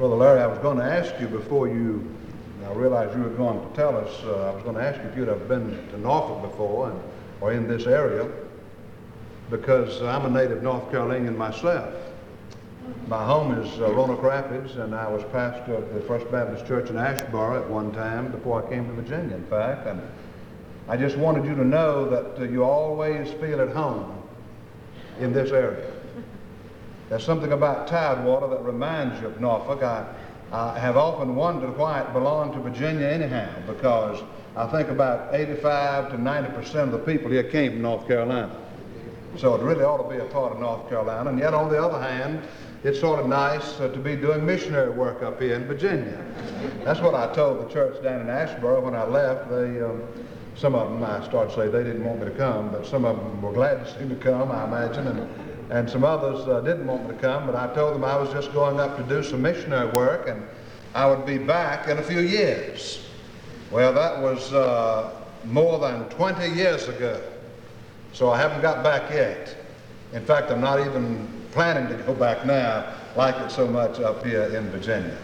Brother Larry, I was going to ask you before I realized you were going to tell us, I was going to ask you if you'd have been to Norfolk before or in this area, because I'm a native North Carolinian myself. My home is Roanoke Rapids, and I was pastor of the First Baptist Church in Asheboro at one time before I came to Virginia, in fact. And I just wanted you to know that you always feel at home in this area. There's something about Tidewater that reminds you of Norfolk. I have often wondered why it belonged to Virginia anyhow, because I think about 85 to 90% of the people here came from North Carolina. So it really ought to be a part of North Carolina. And yet, on the other hand, it's sort of nice to be doing missionary work up here in Virginia. That's what I told the church down in Asheboro when I left. Some of them, I started to say they didn't want me to come, but some of them were glad to see me come, I imagine, and some others didn't want me to come, but I told them I was just going up to do some missionary work and I would be back in a few years. Well, that was more than 20 years ago, so I haven't got back yet. In fact, I'm not even planning to go back now, like it so much up here in Virginia.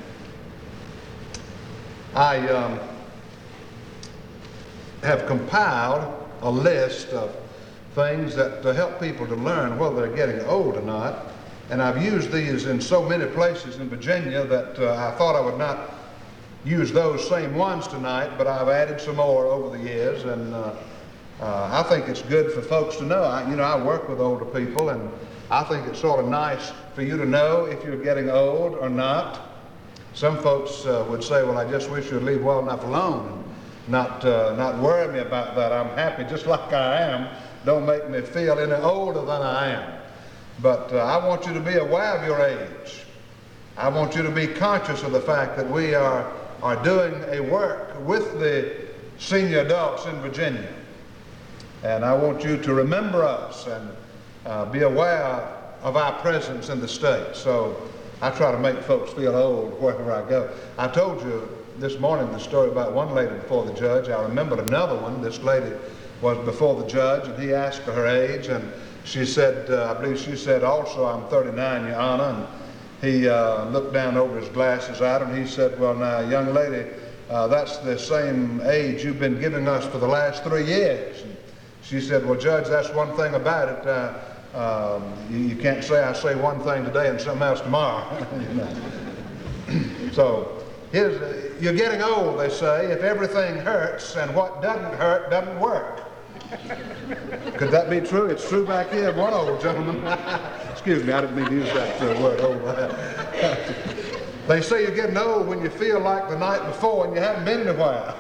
I have compiled a list of things that help people to learn whether they're getting old or not. And I've used these in so many places in Virginia that I thought I would not use those same ones tonight, but I've added some more over the years, and I think it's good for folks to know. I work with older people, and I think it's sort of nice for you to know if you're getting old or not. Some folks would say, well, I just wish you'd leave well enough alone and not worry me about that. I'm happy just like I am. Don't make me feel any older than I am. But I want you to be aware of your age. I want you to be conscious of the fact that we are doing a work with the senior adults in Virginia. And I want you to remember us and be aware of our presence in the state. So I try to make folks feel old wherever I go. I told you this morning the story about one lady before the judge. I remembered another one. This lady was before the judge, and he asked her age, and she said, I believe she said also, I'm 39, Your Honor. And he looked down over his glasses at her, and he said, well, now, young lady, that's the same age you've been giving us for the last 3 years. And she said, well, Judge, that's one thing about it. You can't say I say one thing today and something else tomorrow. So you're getting old, they say, if everything hurts and what doesn't hurt doesn't work. Could that be true? It's true back here, one old gentleman. Excuse me, I didn't mean to use that word, old. They say you're getting old when you feel like the night before and you haven't been anywhere.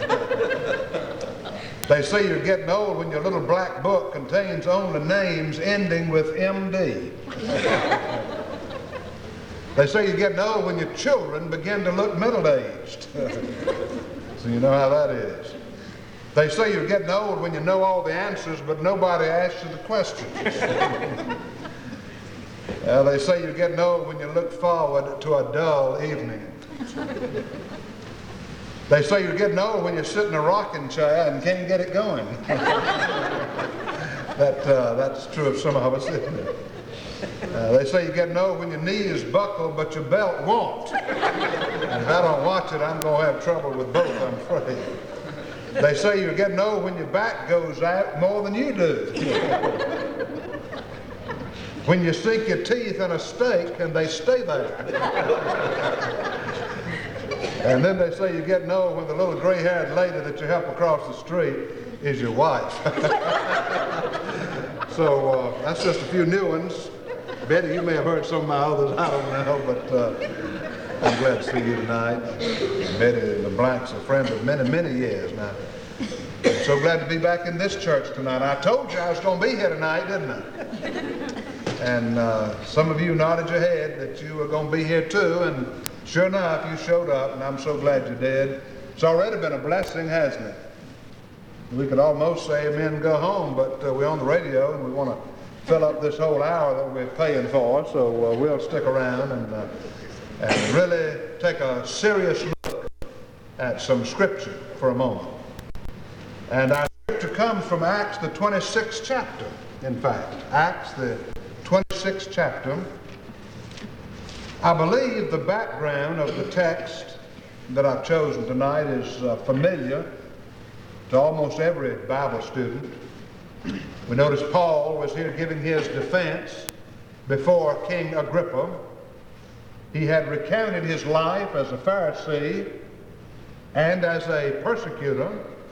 They say you're getting old when your little black book contains only names ending with MD. They say you're getting old when your children begin to look middle-aged. So you know how that is. They say you're getting old when you know all the answers, but nobody asks you the questions. They say you're getting old when you look forward to a dull evening. They say you're getting old when you sit in a rocking chair and can't get it going. That's true of some of us, isn't it? They say you're getting old when your knees buckle, but your belt won't. And if I don't watch it, I'm going to have trouble with both, I'm afraid. They say you're getting old when your back goes out more than you do. When you sink your teeth in a steak and they stay there. And then they say you're getting old when the little gray-haired lady that you help across the street is your wife. So that's just a few new ones. Betty, you may have heard some of my others, I don't know, but I'm glad to see you tonight. Betty LeBlanc's a friend of many, many years now. I'm so glad to be back in this church tonight. I told you I was going to be here tonight, didn't I? And some of you nodded your head that you were going to be here too, and sure enough, you showed up, and I'm so glad you did. It's already been a blessing, hasn't it? We could almost say amen and go home, but we're on the radio, and we want to fill up this whole hour that we're paying for, so we'll stick around and really take a serious look at some scripture for a moment. And our scripture comes from Acts, the 26th chapter, in fact. Acts, the 26th chapter. I believe the background of the text that I've chosen tonight is familiar to almost every Bible student. We notice Paul was here giving his defense before King Agrippa. He had recounted his life as a Pharisee and as a persecutor.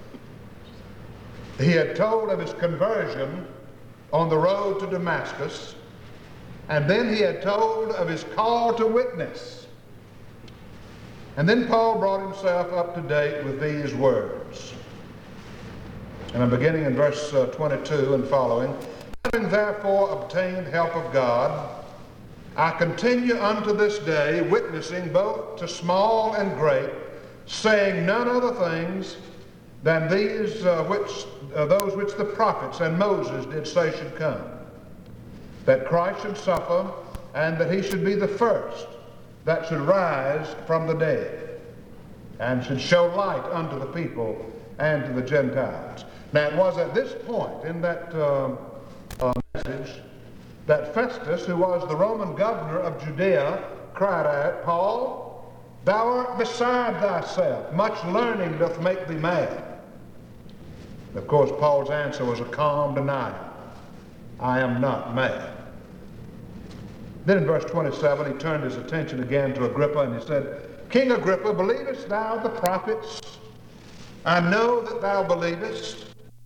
He had told of his conversion on the road to Damascus, and then he had told of his call to witness. And then Paul brought himself up to date with these words. And I'm beginning in verse 22 and following. Having therefore obtained help of God, I continue unto this day, witnessing both to small and great, saying none other things than these those which the prophets and Moses did say should come, that Christ should suffer, and that he should be the first that should rise from the dead, and should show light unto the people and to the Gentiles. Now it was at this point in that message that Festus, who was the Roman governor of Judea, cried out, Paul, thou art beside thyself, much learning doth make thee mad. Of course, Paul's answer was a calm denial. I am not mad. Then in verse 27, he turned his attention again to Agrippa, and he said, King Agrippa, believest thou the prophets? I know that thou believest.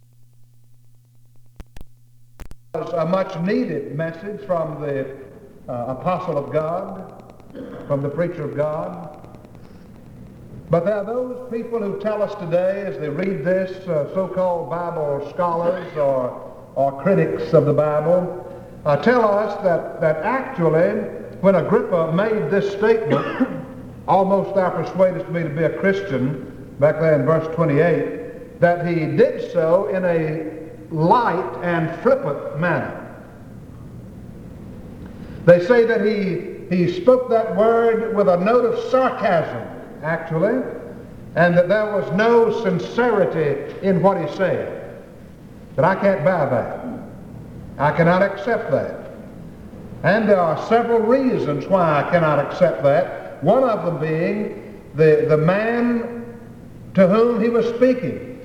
It was a much needed message from the apostle of God, from the preacher of God. But there are those people who tell us today, as they read this, so-called Bible scholars or critics of the Bible, tell us that actually, when Agrippa made this statement, almost thou persuadest me to be a Christian, back there in verse 28, that he did so in a light and flippant manner. They say that he spoke that word with a note of sarcasm, actually, and that there was no sincerity in what he said. But I can't buy that. I cannot accept that. And there are several reasons why I cannot accept that. One of them being the man to whom he was speaking.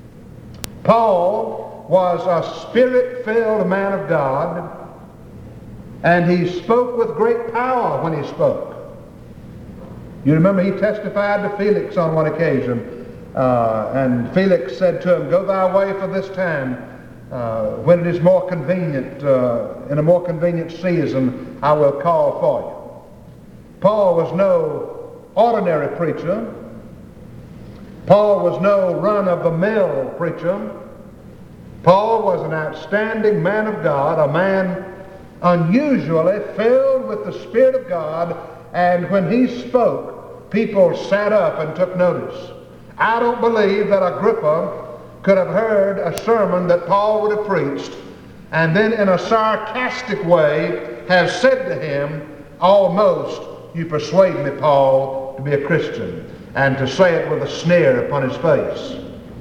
Paul was a spirit-filled man of God, and he spoke with great power when he spoke. You remember he testified to Felix on one occasion, and Felix said to him, Go thy way for this time, when it is more convenient, in a more convenient season, I will call for you. Paul was no ordinary preacher. Paul was no run-of-the-mill preacher. Paul was an outstanding man of God, a man unusually filled with the Spirit of God, and when he spoke, people sat up and took notice. I don't believe that Agrippa could have heard a sermon that Paul would have preached and then in a sarcastic way have said to him, almost, you persuade me, Paul, to be a Christian, and to say it with a sneer upon his face.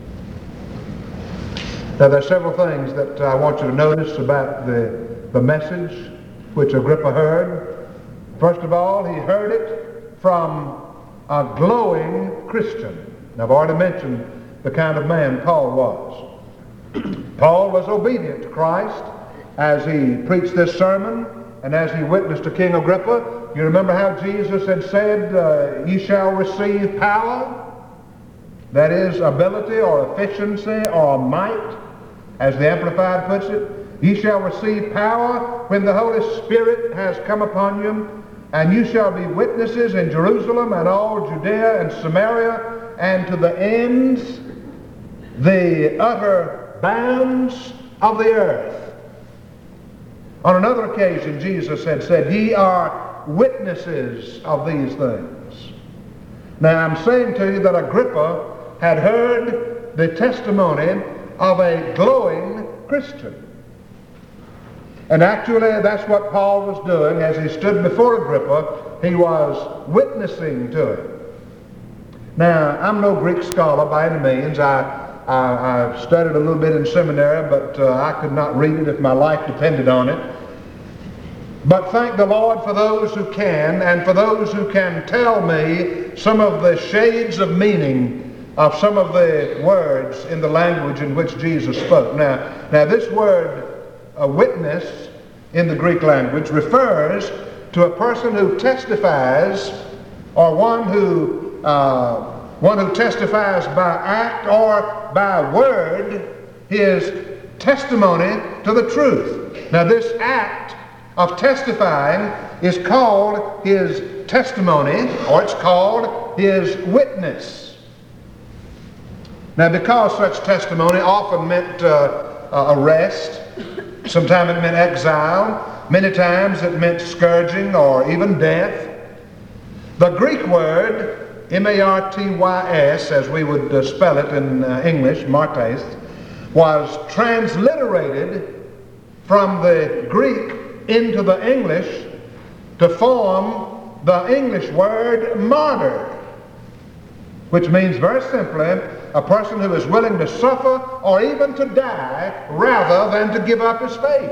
Now, there are several things that I want you to notice about the message which Agrippa heard. First of all, he heard it from a glowing Christian. Now, I've already mentioned the kind of man Paul was. Paul was obedient to Christ as he preached this sermon and as he witnessed to King Agrippa. You remember how Jesus had said, ye shall receive power, that is ability or efficiency or might, as the Amplified puts it. Ye shall receive power when the Holy Spirit has come upon you, and you shall be witnesses in Jerusalem and all Judea and Samaria and to the ends, the utter bounds of the earth. On another occasion, Jesus had said, ye are witnesses of these things. Now, I'm saying to you that Agrippa had heard the testimony of a glowing Christian. And actually, that's what Paul was doing as he stood before Agrippa. He was witnessing to him. Now, I'm no Greek scholar by any means. I studied a little bit in seminary, but I could not read it if my life depended on it. But thank the Lord for those who can, and for those who can tell me some of the shades of meaning of some of the words in the language in which Jesus spoke. Now this word, witness, in the Greek language refers to a person who testifies, or one who testifies by act or by word his testimony to the truth. Now this act of testifying is called his testimony, or it's called his witness. Now because such testimony often meant arrest, sometimes it meant exile, many times it meant scourging or even death. The Greek word, M-A-R-T-Y-S, as we would spell it in English, martes, was transliterated from the Greek into the English to form the English word martyr, which means very simply a person who is willing to suffer or even to die rather than to give up his faith.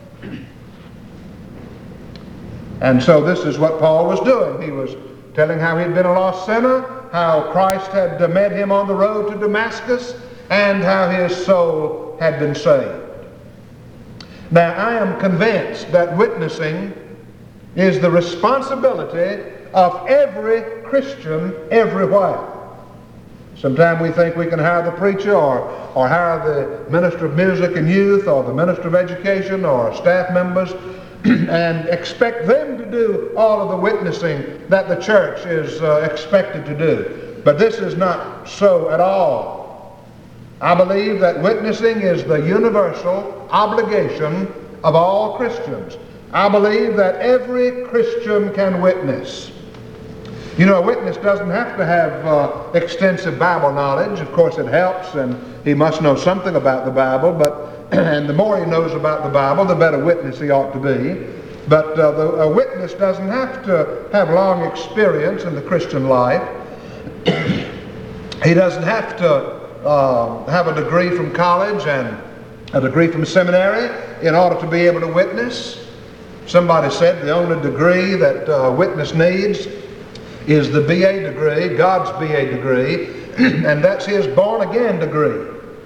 And so this is what Paul was doing. He was telling how he'd been a lost sinner, how Christ had met him on the road to Damascus, and how his soul had been saved. Now, I am convinced that witnessing is the responsibility of every Christian everywhere. Sometimes we think we can hire the preacher or hire the minister of music and youth or the minister of education or staff members and expect them to do all of the witnessing that the church is expected to do. But this is not so at all. I believe that witnessing is the universal obligation of all Christians. I believe that every Christian can witness. You know, a witness doesn't have to have extensive Bible knowledge. Of course, it helps, and he must know something about the Bible, and the more he knows about the Bible, the better witness he ought to be. But a witness doesn't have to have long experience in the Christian life. He doesn't have to have a degree from college and a degree from seminary in order to be able to witness. Somebody said the only degree that a witness needs is the BA degree, God's BA degree, and that's his born-again degree.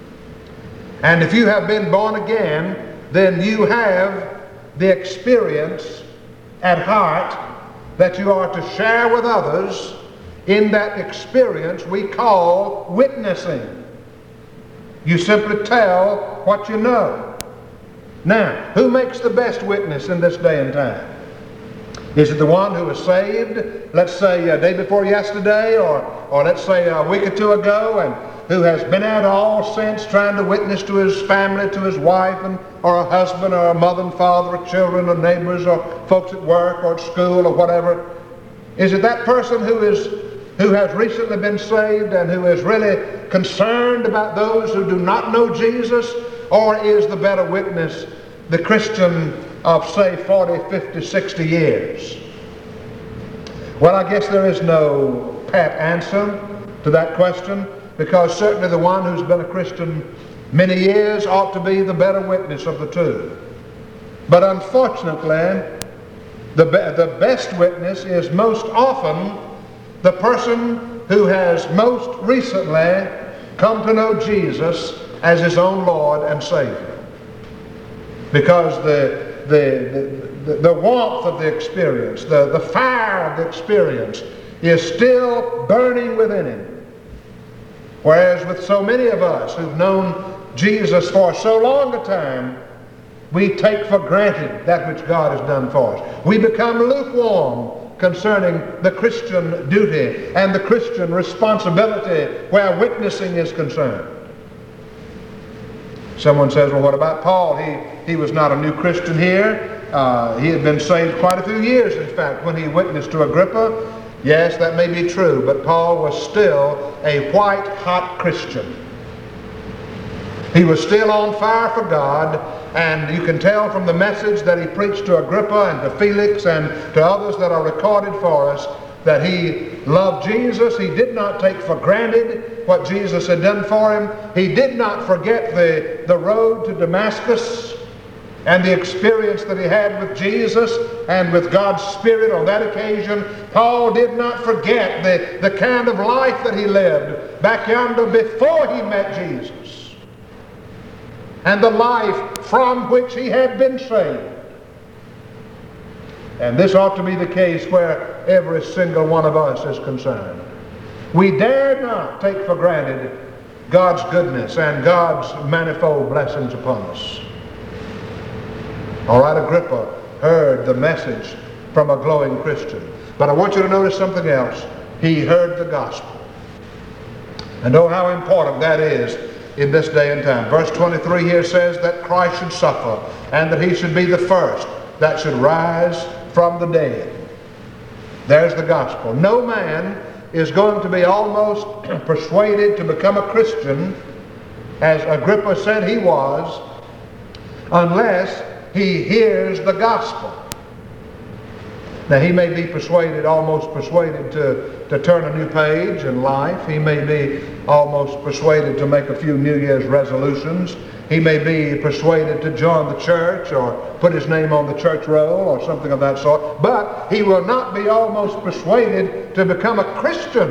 And if you have been born again, then you have the experience at heart that you are to share with others in that experience we call witnessing. You simply tell what you know. Now, who makes the best witness in this day and time? Is it the one who was saved, let's say day before yesterday, or let's say a week or two ago, and who has been out all since trying to witness to his family, to his wife, or a husband, or a mother and father, or children, or neighbors, or folks at work, or at school, or whatever? Is it that person who has recently been saved and who is really concerned about those who do not know Jesus? Or is the better witness the Christian of, say, 40, 50, 60 years? Well, I guess there is no pat answer to that question, because certainly the one who's been a Christian many years ought to be the better witness of the two. But unfortunately, the best witness is most often the person who has most recently come to know Jesus as his own Lord and Savior. Because the warmth of the experience, the fire of the experience is still burning within him. Whereas with so many of us who've known Jesus for so long a time, we take for granted that which God has done for us. We become lukewarm concerning the Christian duty and the Christian responsibility where witnessing is concerned. Someone says, well, what about Paul? He was not a new Christian here. He had been saved quite a few years, in fact, when he witnessed to Agrippa. Yes, that may be true, but Paul was still a white-hot Christian. He was still on fire for God, and you can tell from the message that he preached to Agrippa and to Felix and to others that are recorded for us that he loved Jesus. He did not take for granted what Jesus had done for him. He did not forget the road to Damascus. and the experience that he had with Jesus and with God's Spirit on that occasion, Paul did not forget the kind of life that he lived back yonder before he met Jesus, and the life from which he had been saved. And this ought to be the case where every single one of us is concerned. We dare not take for granted God's goodness and God's manifold blessings upon us. All right, Agrippa heard the message from a glowing Christian. But I want you to notice something else. He heard the gospel. And oh, how important that is in this day and time. Verse 23 here says that Christ should suffer, and that he should be the first that should rise from the dead. There's the gospel. No man is going to be almost persuaded to become a Christian, as Agrippa said he was, unless he hears the gospel. Now, he may be persuaded, almost persuaded to turn a new page in life. He may be almost persuaded to make a few New Year's resolutions. He may be persuaded to join the church or put his name on the church roll or something of that sort. But he will not be almost persuaded to become a Christian.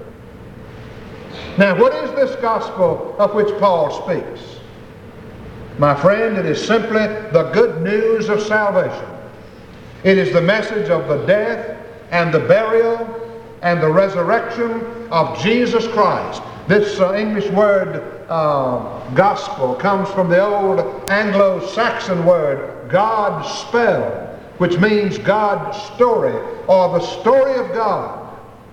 Now, what is this gospel of which Paul speaks? My friend, it is simply the good news of salvation. It is the message of the death and the burial and the resurrection of Jesus Christ. This English word gospel comes from the old Anglo-Saxon word Godspell, which means God's story or the story of God.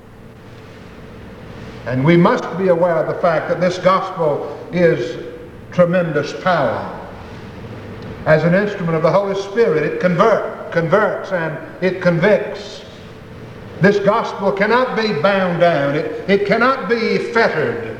And we must be aware of the fact that this gospel is tremendous power. As an instrument of the Holy Spirit, it converts and it convicts. This gospel cannot be bound down. It cannot be fettered.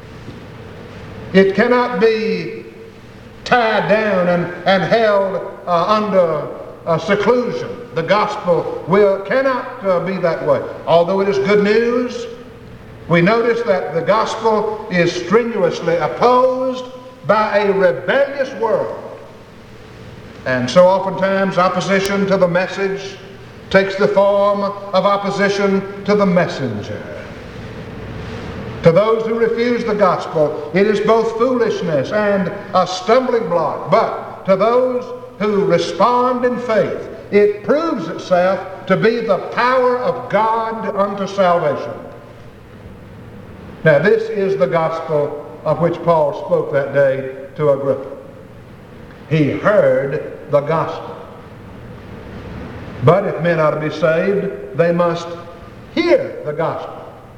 It cannot be tied down and held under seclusion. The gospel cannot be that way. Although it is good news, we notice that the gospel is strenuously opposed by a rebellious world. And so oftentimes opposition to the message takes the form of opposition to the messenger. To those who refuse the gospel, it is both foolishness and a stumbling block. But to those who respond in faith, it proves itself to be the power of God unto salvation. Now, this is the gospel of which Paul spoke that day to Agrippa. He heard the gospel. But if men are to be saved, they must hear the gospel.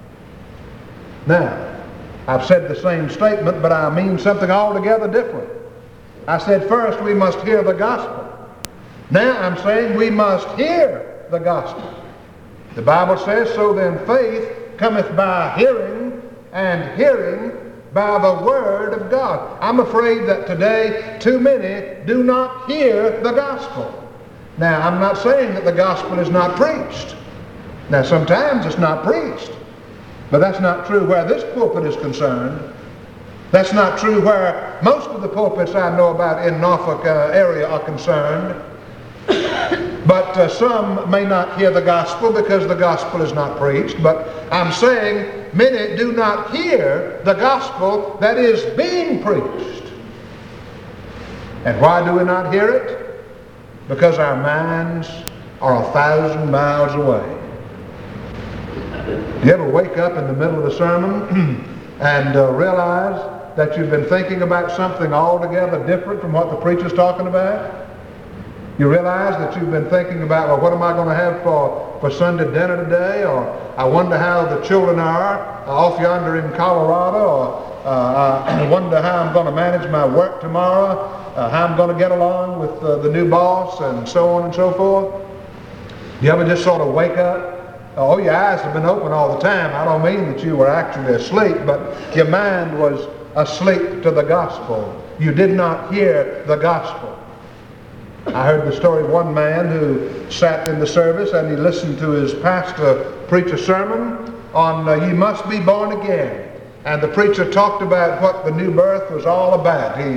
Now, I've said the same statement, but I mean something altogether different. I said first we must hear the gospel. Now I'm saying we must hear the gospel. The Bible says, so then faith cometh by hearing, and hearing by the word of God. I'm afraid that today too many do not hear the gospel. Now, I'm not saying that the gospel is not preached. Now, sometimes it's not preached. But that's not true where this pulpit is concerned. That's not true where most of the pulpits I know about in Norfolk area are concerned. But some may not hear the gospel because the gospel is not preached. But I'm saying many do not hear the gospel that is being preached. And why do we not hear it? Because our minds are 1,000 miles away. Do you ever wake up in the middle of the sermon and realize that you've been thinking about something altogether different from what the preacher's talking about? You realize that you've been thinking about, well, what am I going to have for Sunday dinner today? Or I wonder how the children are off yonder in Colorado. Or I wonder how I'm going to manage my work tomorrow. How I'm going to get along with the new boss, and so on and so forth. Do you ever just sort of wake up? Oh, your eyes have been open all the time. I don't mean that you were actually asleep, but your mind was asleep to the gospel. You did not hear the gospel. I heard the story of one man who sat in the service and he listened to his pastor preach a sermon on ye must be born again. And the preacher talked about what the new birth was all about.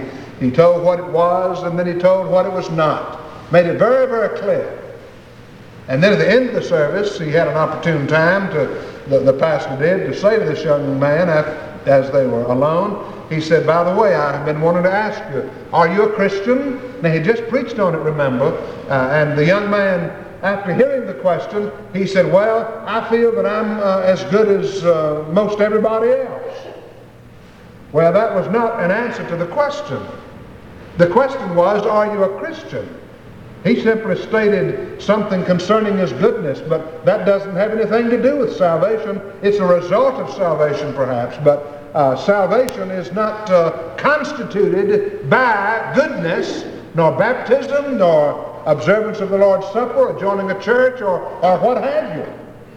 He told what it was, and then he told what it was not. Made it very, very clear. And then at the end of the service, he had an opportune time the pastor did, to say to this young man as they were alone, he said, by the way, I've been wanting to ask you, are you a Christian? Now, he just preached on it, remember, and the young man, after hearing the question, he said, well, I feel that I'm as good as most everybody else. Well, that was not an answer to the question. The question was, are you a Christian? He simply stated something concerning his goodness, but that doesn't have anything to do with salvation. It's a result of salvation, perhaps, but salvation is not constituted by goodness, nor baptism, nor observance of the Lord's Supper, or joining a church, or what have you.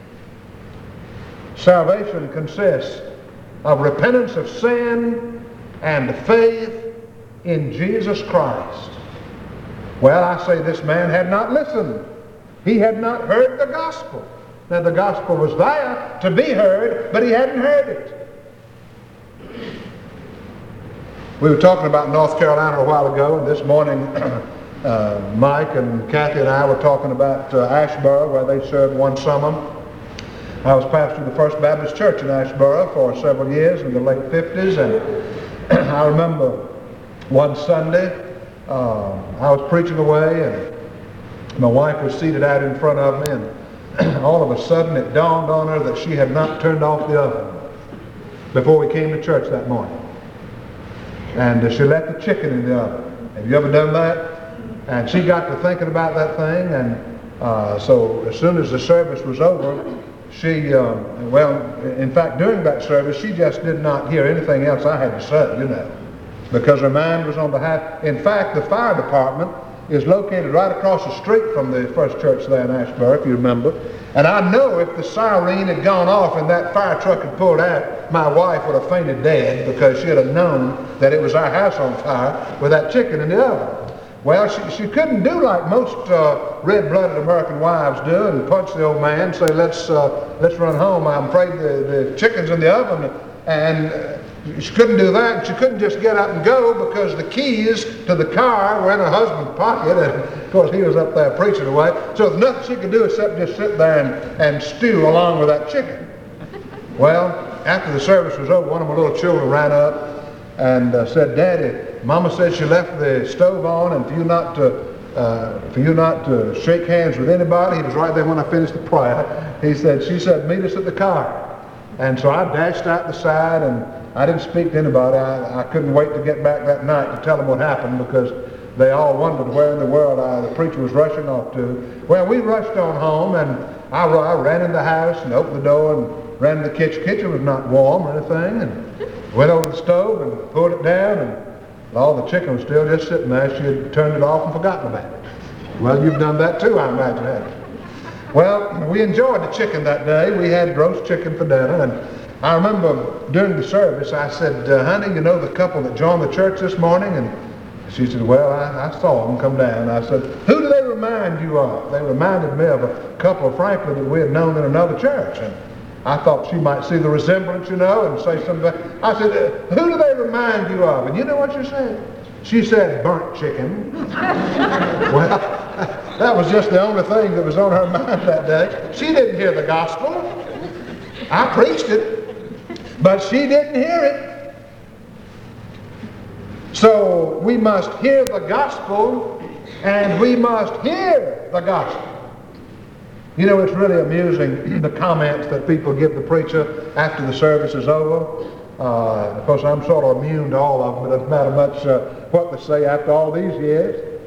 Salvation consists of repentance of sin and faith in Jesus Christ. Well, I say this man had not listened. He had not heard the gospel. Now, the gospel was there to be heard, but he hadn't heard it. We were talking about North Carolina a while ago, and this morning Mike and Kathy and I were talking about Asheboro, where they served one summer. I was pastor of the First Baptist Church in Asheboro for several years in the late 50s, and I remember one Sunday I was preaching away, and my wife was seated out in front of me, and all of a sudden it dawned on her that she had not turned off the oven before we came to church that morning. And she left the chicken in the oven. Have you ever done that? And she got to thinking about that thing, and so as soon as the service was over, she, in fact, during that service, she just did not hear anything else I had to say, you know, because her mind was on the high. In fact, the fire department is located right across the street from the first church there in Asheboro, if you remember. And I know if the siren had gone off and that fire truck had pulled out, my wife would have fainted dead, because she'd have known that it was our house on fire with that chicken in the oven. Well, she couldn't do like most red-blooded American wives do and punch the old man and say, let's run home. I'm afraid the chicken's in the oven. And she couldn't do that. And she couldn't just get up and go, because the keys to the car were in her husband's pocket. And of course, he was up there preaching away. So there's nothing she could do except just sit there and stew along with that chicken. Well, after the service was over, one of my little children ran up and said, Daddy, Mama said she left the stove on, and for you not to shake hands with anybody. He was right there when I finished the prayer. She said, meet us at the car. And so I dashed out the side, and I didn't speak to anybody. I couldn't wait to get back that night to tell them what happened, because they all wondered where in the world the preacher was rushing off to. Well, we rushed on home, and I ran in the house and opened the door and ran to the kitchen. The kitchen was not warm or anything, and went over to the stove and pulled it down, and all the chicken was still just sitting there. She had turned it off and forgotten about it. Well, you've done that too, I imagine, haven't you? Well, we enjoyed the chicken that day. We had roast chicken for dinner, and I remember during the service, I said, honey, you know the couple that joined the church this morning? And she said, well, I saw them come down. I said, who do they remind you of? They reminded me of a couple, frankly, that we had known in another church. And I thought she might see the resemblance, you know, and say something. I said, who do they remind you of? And you know what she said? She said, burnt chicken. Well, that was just the only thing that was on her mind that day. She didn't hear the gospel. I preached it, but she didn't hear it. So we must hear the gospel, and we must hear the gospel. You know, it's really amusing, the comments that people give the preacher after the service is over. Of course, I'm sort of immune to all of them. It doesn't matter much what they say after all these years,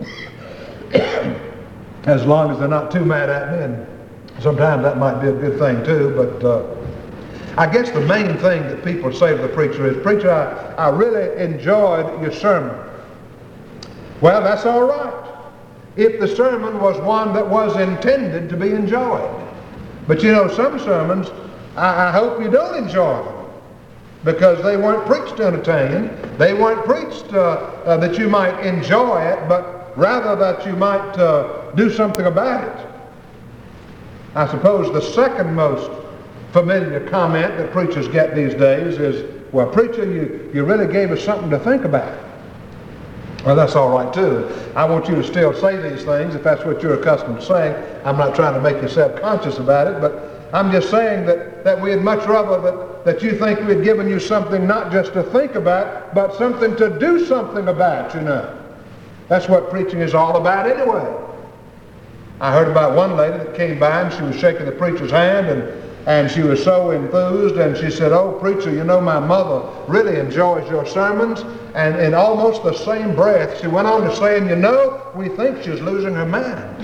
as long as they're not too mad at me, and sometimes that might be a good thing too. But I guess the main thing that people say to the preacher is, preacher, I really enjoyed your sermon. Well, that's all right, if the sermon was one that was intended to be enjoyed. But you know, some sermons, I hope you don't enjoy them, because they weren't preached to entertain. They weren't preached that you might enjoy it, but rather that you might do something about it. I suppose the second most familiar comment that preachers get these days is, well, preacher, you really gave us something to think about. Well, that's all right, too. I want you to still say these things if that's what you're accustomed to saying. I'm not trying to make you self-conscious about it, but I'm just saying that we'd much rather that you think we'd given you something not just to think about, but something to do something about, you know. That's what preaching is all about anyway. I heard about one lady that came by and she was shaking the preacher's hand and she was so enthused and she said, "Oh, preacher, you know, my mother really enjoys your sermons." And in almost the same breath, she went on to saying, "You know, we think she's losing her mind."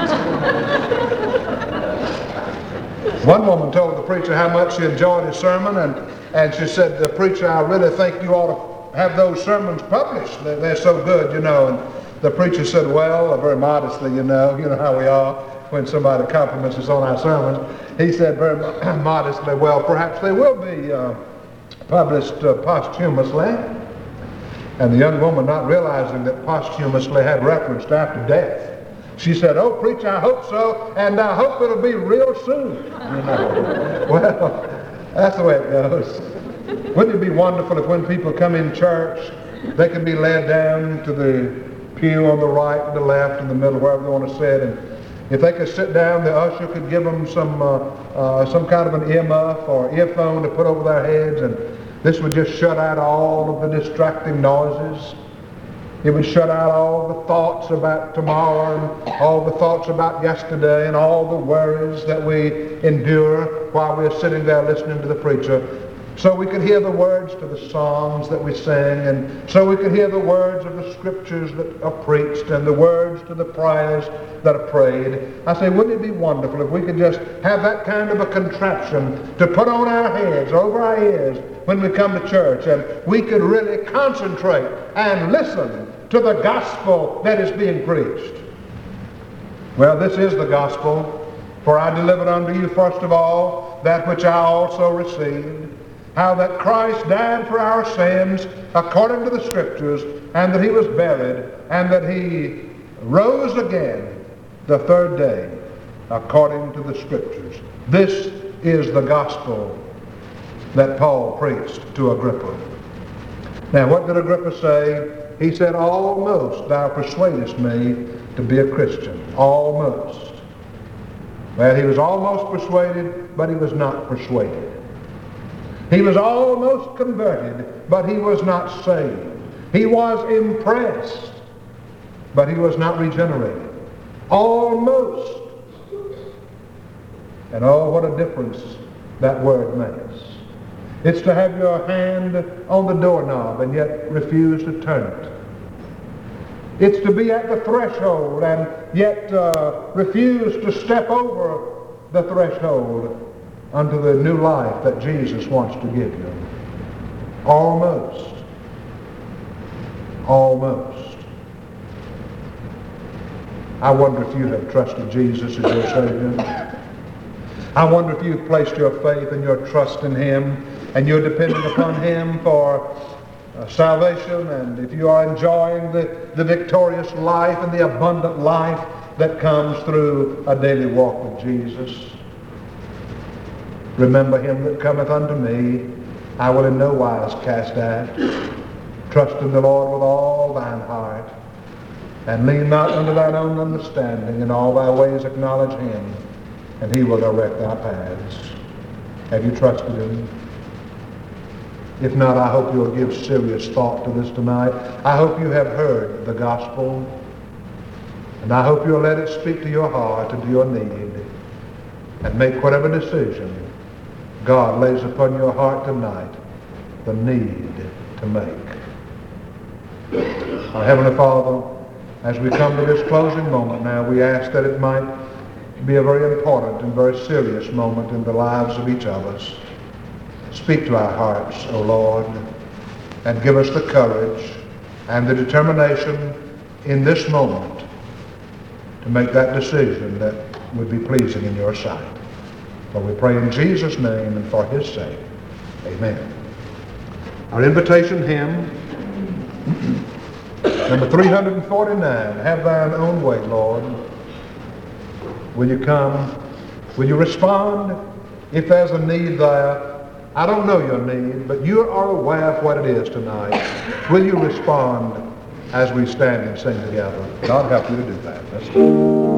One woman told the preacher how much she enjoyed his sermon, and she said, "The preacher, I really think you ought to have those sermons published. They're so good, you know." And the preacher said, "Well," very modestly, you know how we are when somebody compliments us on our sermons. He said very modestly, "Well, perhaps they will be published posthumously." And the young woman, not realizing that posthumously had reference to after death, she said, "Oh, preacher, I hope so, and I hope it'll be real soon." You know. Well, that's the way it goes. Wouldn't it be wonderful if when people come in church, they could be led down to the pew on the right and the left and the middle, wherever they want to sit, and if they could sit down, the usher could give them some kind of an earmuff or earphone to put over their heads, and this would just shut out all of the distracting noises. It would shut out all the thoughts about tomorrow and all the thoughts about yesterday and all the worries that we endure while we're sitting there listening to the preacher. So we could hear the words to the songs that we sing, and so we could hear the words of the scriptures that are preached and the words to the prayers that are prayed. I say, wouldn't it be wonderful if we could just have that kind of a contraption to put on our heads, over our ears, when we come to church, and we could really concentrate and listen to the gospel that is being preached. Well, this is the gospel. "For I delivered unto you first of all that which I also received, how that Christ died for our sins according to the Scriptures, and that he was buried, and that he rose again the third day according to the Scriptures." This is the gospel that Paul preached to Agrippa. Now, what did Agrippa say? He said, "Almost thou persuadest me to be a Christian." Almost. Well, he was almost persuaded, but he was not persuaded. He was almost converted, but he was not saved. He was impressed, but he was not regenerated. Almost. And oh, what a difference that word makes. It's to have your hand on the doorknob and yet refuse to turn it. It's to be at the threshold and yet refuse to step over the threshold unto the new life that Jesus wants to give you. Almost. Almost. I wonder if you have trusted Jesus as your Savior. I wonder if you've placed your faith and your trust in him and you're depending upon him for salvation, and if you are enjoying the victorious life and the abundant life that comes through a daily walk with Jesus. Remember him that cometh unto me, I will in no wise cast out. Trust in the Lord with all thine heart, and lean not unto thine own understanding. In all thy ways acknowledge him, and he will direct thy paths. Have you trusted him? If not, I hope you'll give serious thought to this tonight. I hope you have heard the gospel, and I hope you'll let it speak to your heart and to your need, and make whatever decision God lays upon your heart tonight the need to make. Our Heavenly Father, as we come to this closing moment now, we ask that it might be a very important and very serious moment in the lives of each of us. Speak to our hearts, O Lord, and give us the courage and the determination in this moment to make that decision that would be pleasing in your sight. For we pray in Jesus' name and for his sake. Amen. Our invitation hymn, number 349, Have Thine Own Way, Lord. Will you come? Will you respond? If there's a need there, I don't know your need, but you are aware of what it is tonight. Will you respond as we stand and sing together. God help you to do that. Let's do it.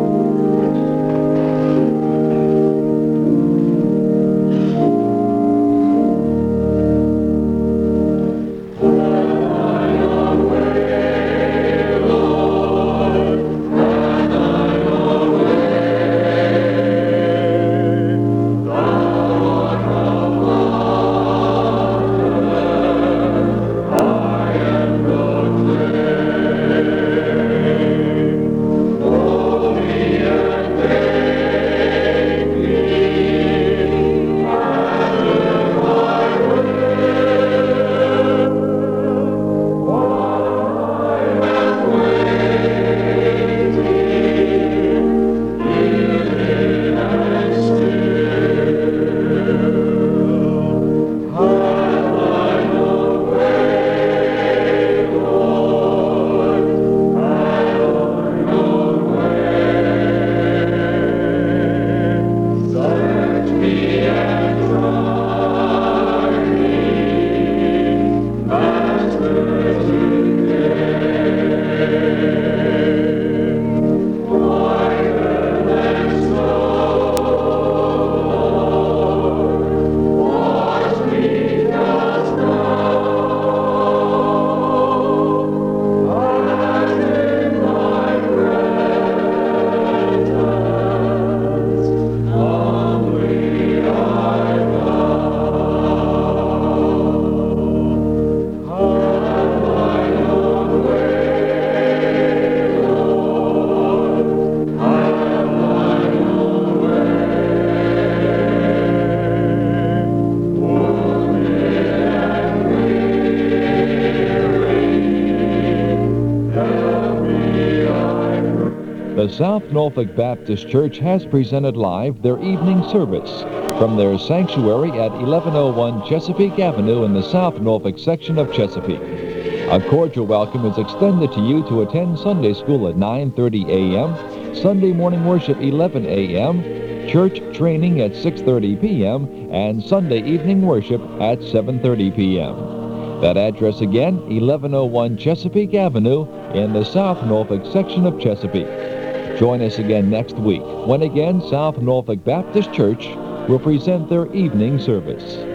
The South Norfolk Baptist Church has presented live their evening service from their sanctuary at 1101 Chesapeake Avenue in the South Norfolk section of Chesapeake. A cordial welcome is extended to you to attend Sunday school at 9:30 a.m., Sunday morning worship 11 a.m., church training at 6:30 p.m., and Sunday evening worship at 7:30 p.m. That address again, 1101 Chesapeake Avenue in the South Norfolk section of Chesapeake. Join us again next week when again South Norfolk Baptist Church will present their evening service.